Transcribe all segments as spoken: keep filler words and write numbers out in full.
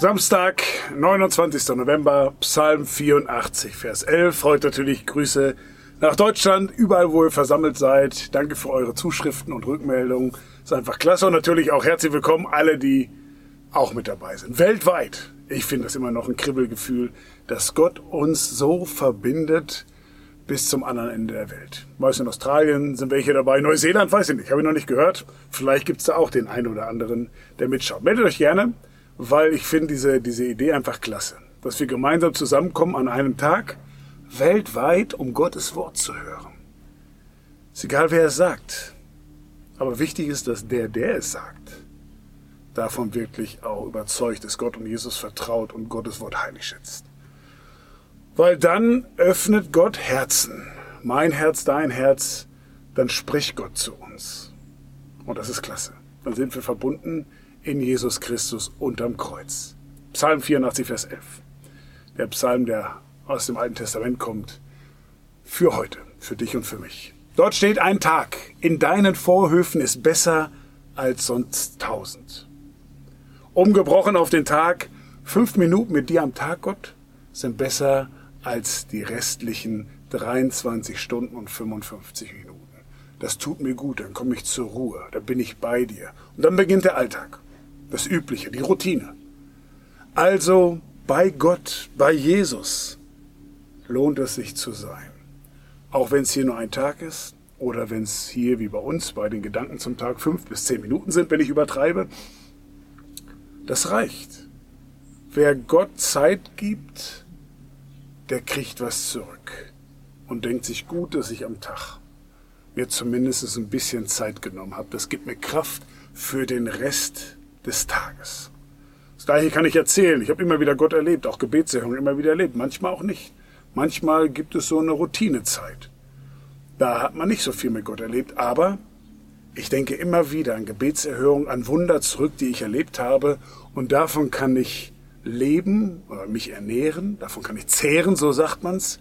Samstag, neunundzwanzigster November, Psalm vierundachtzig, Vers elf. Heute natürlich Grüße nach Deutschland, überall, wo ihr versammelt seid. Danke für eure Zuschriften und Rückmeldungen. Ist einfach klasse. Und natürlich auch herzlich willkommen alle, die auch mit dabei sind. Weltweit. Ich finde das immer noch ein Kribbelgefühl, dass Gott uns so verbindet bis zum anderen Ende der Welt. Weiß in Australien sind welche dabei. Neuseeland, weiß ich nicht, habe ich noch nicht gehört. Vielleicht gibt es da auch den einen oder anderen, der mitschaut. Meldet euch gerne, weil ich finde diese, diese Idee einfach klasse. Dass wir gemeinsam zusammenkommen an einem Tag, weltweit, um Gottes Wort zu hören. Ist egal, wer es sagt. Aber wichtig ist, dass der, der es sagt, davon wirklich auch überzeugt ist, Gott und Jesus vertraut und Gottes Wort heilig schätzt. Weil dann öffnet Gott Herzen. Mein Herz, dein Herz, dann spricht Gott zu uns. Und das ist klasse. Dann sind wir verbunden in Jesus Christus unterm Kreuz. Psalm vierundachtzig, Vers elf. Der Psalm, der aus dem Alten Testament kommt, für heute, für dich und für mich. Dort steht: Ein Tag in deinen Vorhöfen ist besser als sonst tausend. Umgebrochen auf den Tag, fünf Minuten mit dir am Tag, Gott, sind besser als die restlichen dreiundzwanzig Stunden und fünfundfünfzig Minuten. Das tut mir gut, dann komme ich zur Ruhe, dann bin ich bei dir. Und dann beginnt der Alltag, das Übliche, die Routine. Also bei Gott, bei Jesus lohnt es sich zu sein. Auch wenn es hier nur ein Tag ist oder wenn es hier wie bei uns bei den Gedanken zum Tag fünf bis zehn Minuten sind, wenn ich übertreibe. Das reicht. Wer Gott Zeit gibt, der kriegt was zurück und denkt sich gut, dass ich am Tag mir zumindest ein bisschen Zeit genommen habe. Das gibt mir Kraft für den Rest des Tages. Das Gleiche kann ich erzählen. Ich habe immer wieder Gott erlebt, auch Gebetserhörungen immer wieder erlebt, manchmal auch nicht. Manchmal gibt es so eine Routinezeit. Da hat man nicht so viel mit Gott erlebt, aber ich denke immer wieder an Gebetserhörungen, an Wunder zurück, die ich erlebt habe, und davon kann ich leben oder mich ernähren, davon kann ich zehren, so sagt man's,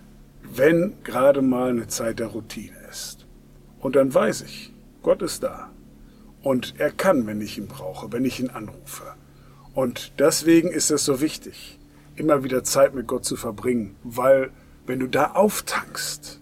wenn gerade mal eine Zeit der Routine ist. Und dann weiß ich, Gott ist da und er kann, wenn ich ihn brauche, wenn ich ihn anrufe. Und deswegen ist es so wichtig, immer wieder Zeit mit Gott zu verbringen, weil wenn du da auftankst,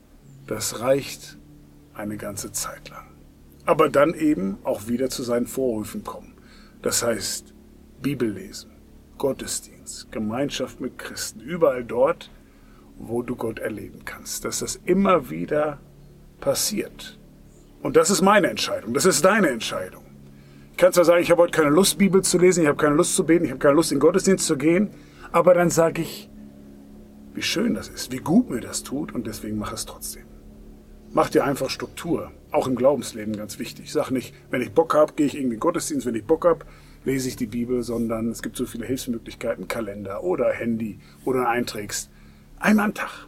das reicht eine ganze Zeit lang. Aber dann eben auch wieder zu seinen Vorhöfen kommen. Das heißt, Bibel lesen, Gottesdienst, Gemeinschaft mit Christen, überall dort, wo du Gott erleben kannst. Dass das immer wieder passiert. Und das ist meine Entscheidung, das ist deine Entscheidung. Ich kann zwar sagen, ich habe heute keine Lust, Bibel zu lesen, ich habe keine Lust zu beten, ich habe keine Lust, in den Gottesdienst zu gehen, aber dann sage ich, wie schön das ist, wie gut mir das tut, und deswegen mache es trotzdem. Mach dir einfach Struktur, auch im Glaubensleben ganz wichtig. Sag nicht, wenn ich Bock habe, gehe ich irgendwie in den Gottesdienst, wenn ich Bock habe, lese ich die Bibel, sondern es gibt so viele Hilfsmöglichkeiten, Kalender oder Handy, wo du einträgst. Einmal am Tag.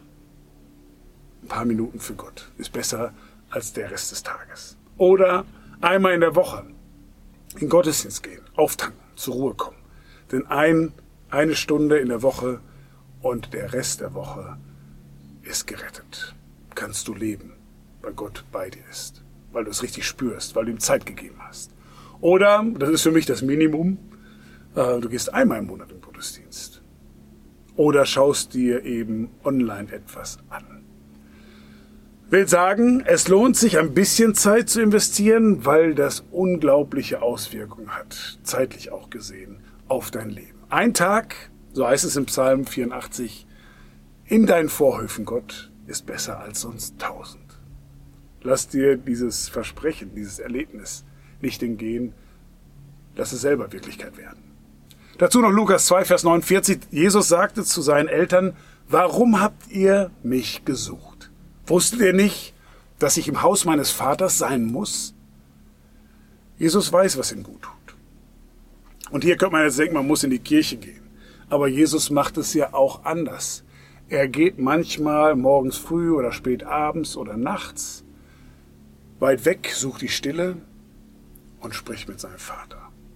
Ein paar Minuten für Gott ist besser als der Rest des Tages. Oder einmal in der Woche in den Gottesdienst gehen, auftanken, zur Ruhe kommen. Denn ein, eine Stunde in der Woche und der Rest der Woche ist gerettet. Kannst du leben, weil Gott bei dir ist, weil du es richtig spürst, weil du ihm Zeit gegeben hast. Oder, das ist für mich das Minimum, du gehst einmal im Monat in den Gottesdienst. Oder schaust dir eben online etwas an. Will sagen, es lohnt sich, ein bisschen Zeit zu investieren, weil das unglaubliche Auswirkungen hat, zeitlich auch gesehen, auf dein Leben. Ein Tag, so heißt es im Psalm vierundachtzig, in deinen Vorhöfen, Gott, ist besser als sonst tausend. Lass dir dieses Versprechen, dieses Erlebnis nicht entgehen, lass es selber Wirklichkeit werden. Dazu noch Lukas zwei, Vers neunundvierzig. Jesus sagte zu seinen Eltern: Warum habt ihr mich gesucht? Wusstet ihr nicht, dass ich im Haus meines Vaters sein muss? Jesus weiß, was ihm gut tut. Und hier könnte man jetzt denken, man muss in die Kirche gehen. Aber Jesus macht es ja auch anders. Er geht manchmal morgens früh oder spät abends oder nachts weit weg, sucht die Stille und spricht mit seinem Vater.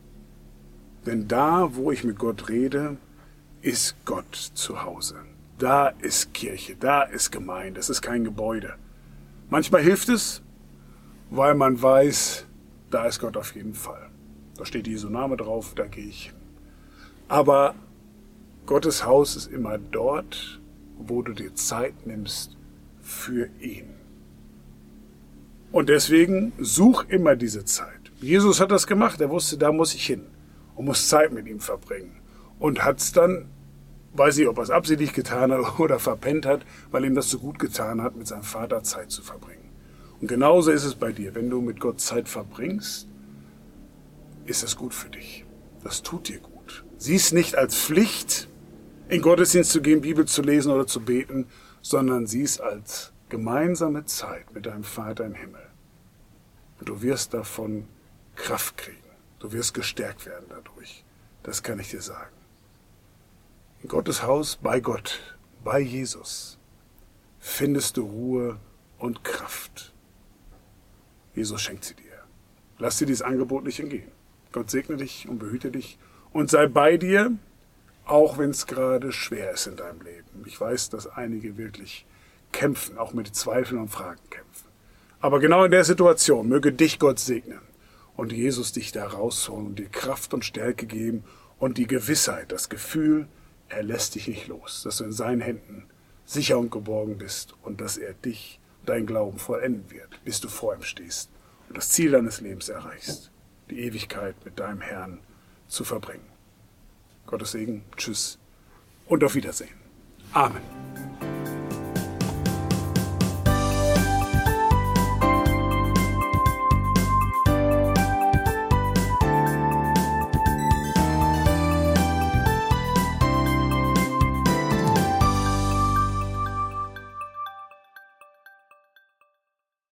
Denn da, wo ich mit Gott rede, ist Gott zu Hause. Da ist Kirche, da ist Gemeinde, es ist kein Gebäude. Manchmal hilft es, weil man weiß, da ist Gott auf jeden Fall. Da steht Jesu Name drauf, da gehe ich hin. Aber Gottes Haus ist immer dort, wo du dir Zeit nimmst für ihn. Und deswegen such immer diese Zeit. Jesus hat das gemacht, er wusste, da muss ich hin und muss Zeit mit ihm verbringen. Und hat es dann, weiß ich, ob er es absichtlich getan hat oder verpennt hat, weil ihm das so gut getan hat, mit seinem Vater Zeit zu verbringen. Und genauso ist es bei dir. Wenn du mit Gott Zeit verbringst, ist es gut für dich. Das tut dir gut. Sieh es nicht als Pflicht, in Gottesdienst zu gehen, Bibel zu lesen oder zu beten, sondern sieh es als gemeinsame Zeit mit deinem Vater im Himmel. Und du wirst davon Kraft kriegen. Du wirst gestärkt werden dadurch. Das kann ich dir sagen. In Gottes Haus, bei Gott, bei Jesus, findest du Ruhe und Kraft. Jesus schenkt sie dir. Lass dir dieses Angebot nicht entgehen. Gott segne dich und behüte dich und sei bei dir, auch wenn es gerade schwer ist in deinem Leben. Ich weiß, dass einige wirklich kämpfen, auch mit Zweifeln und Fragen kämpfen. Aber genau in der Situation möge dich Gott segnen und Jesus dich da rausholen und dir Kraft und Stärke geben und die Gewissheit, das Gefühl, er lässt dich nicht los, dass du in seinen Händen sicher und geborgen bist und dass er dich, dein Glauben vollenden wird, bis du vor ihm stehst und das Ziel deines Lebens erreichst, die Ewigkeit mit deinem Herrn zu verbringen. Gottes Segen, tschüss und auf Wiedersehen. Amen.